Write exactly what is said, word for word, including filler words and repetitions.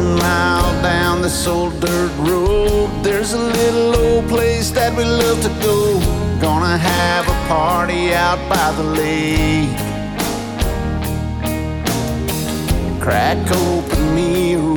one mile down this old dirt road, there's a little old place that we love to go. Gonna have a party out by the lake. Crack open me a